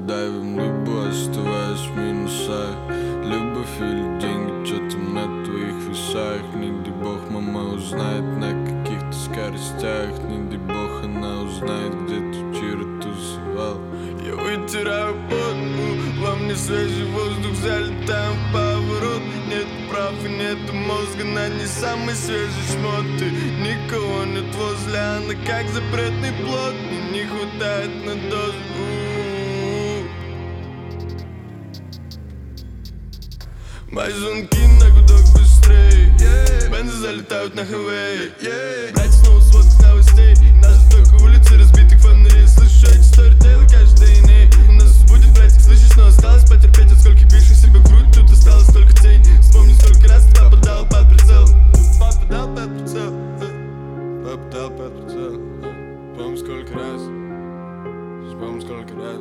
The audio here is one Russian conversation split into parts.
давим либо оставаясь в минусах. Любовь или деньги, что там на твоих весах. Не дай бог мама узнает на каких-то скоростях. Не дай бог она узнает, где ты вчера тусовал. Я вытираю пот, во мне свежий воздух, залетаем в поворот. Нет прав и нет мозга, на не самый свежий шмот. Ты никого нет возле, она как запретный плод. Мне не хватает на дозу. Мои звонки на гудок быстрей, бензы залетают на хайвей. Блять, снова сводка новостей. Нас только улицы разбитых фонарей. Слышу эти сторитейлы каждый день. У нас будет, блять, слышишь, но осталось потерпеть. От скольких бивших себе в грудь, тут осталось только тень. Вспомни, сколько раз ты попадал под прицел. Попадал под прицел. Попадал под прицел. Вспомни, сколько раз. Вспомни, сколько раз.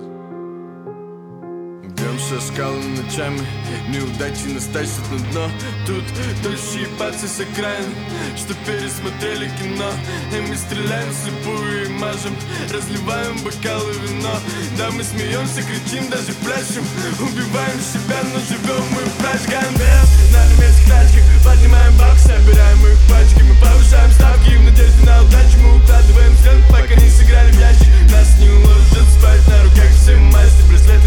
Идем со скалами ночами, неудачи нас тащат на дно. Тут дольше ебаться с окраин, что пересмотрели кино. И мы стреляем вслепую и мажем, разливаем бокалы вино. Да, мы смеемся, кричим, даже пляшем. Убиваем себя, но живем мы прожигаем вес на немецких тачках, поднимаем бабки, собираем их пачки. Мы повышаем ставки в надежде на удачу. Мы укладываем стрелки, пока не сыграли в ящик. Нас не уложат спать на руках, все масти, браслеты